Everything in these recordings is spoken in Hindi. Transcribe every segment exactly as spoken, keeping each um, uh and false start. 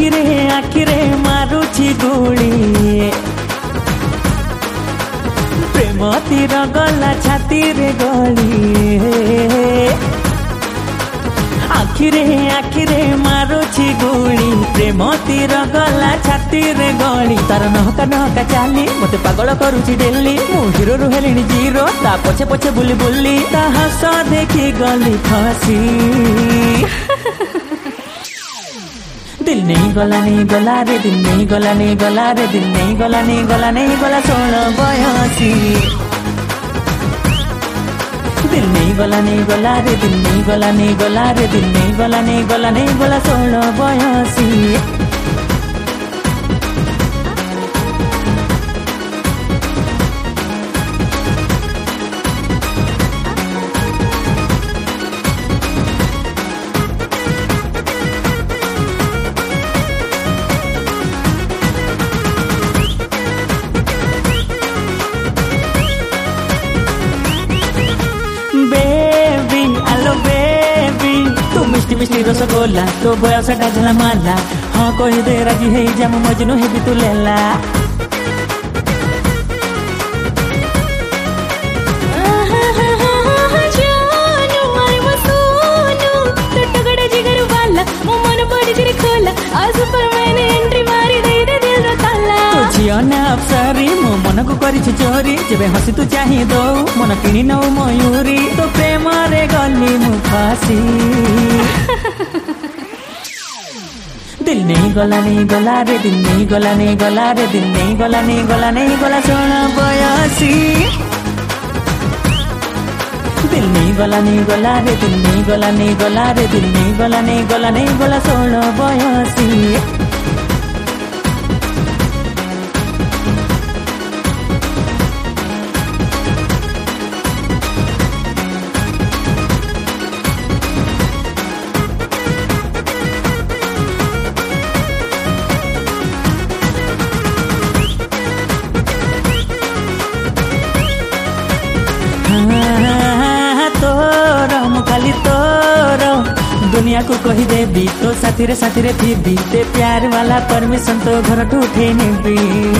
आखिरे आखिरे मारुछि गुली प्रेम तीर गला छाती रे गली आखिरे आखिरे मारुछि गुली प्रेम तीर गला छाती रे गली तार नहका नहका चाली मते पागल करूछि डेली मु हिरो रु हेलिनी जीरो ता पछे पछे बुली बुली ता हस देखी गली फसी दिल नहीं गला नहीं गला रे दिल नहीं गला नहीं गला रे दिल नहीं गला नहीं गला नहीं गला सोल बयसी दिल नहीं गला नहीं गला रे दिल नहीं गला नहीं गला रे दिल नहीं गला नहीं गला नहीं गला सोल बयसी मिष्टी मिष्टी रसगोला तो बयस डाझला माला हाँ कही दे राजी है जाम मजनू है भी तू लेला अफसरी मो मन को करी चोरी जब हसी तू चाहिए दो मन किणी नौ मयूरी तो प्रेम रे गली मु फासी दिल नहीं गला नहीं गला रे दिल नहीं गला नहीं गला रे दिल नहीं गला नहीं गला नहीं गला सोना बयसी दिल नहीं गला नहीं गला रे दिल नहीं गला नहीं गला रे दिल नहीं गला नहीं गला नहीं गला सोना बयसी तोर मु खाली तोर दुनिया को कही देवी तो साथी रे साथी रे थी ते प्यार वाला परमिशन तो घर ठू उठे नेबी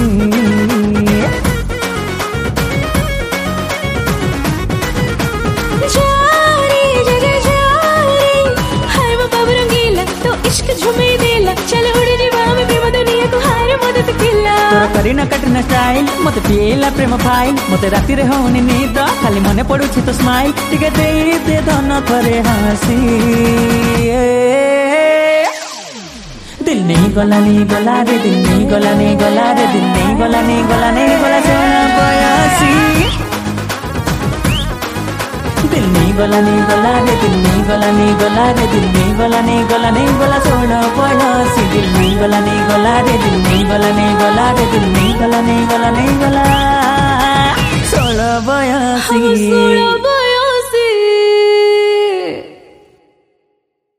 करीना कटरीना स्टाइल मत पिएला प्रेम फाइल मत राति रे होनी नींद खाली मने पड़ुछि तो स्माइल टिके दे दे धन करे हसी दिल नहीं गला नहीं गला रे दिल नहीं गला नहीं गला रे दिल नहीं गला नहीं गला नहीं गला सोना बयसी दिल नहीं गला नहीं गला रे दिल नहीं गला नहीं गला रे दिल नहीं गला नहीं गला नहीं गला सोना बयसी दिल नहीं गला नहीं गला रे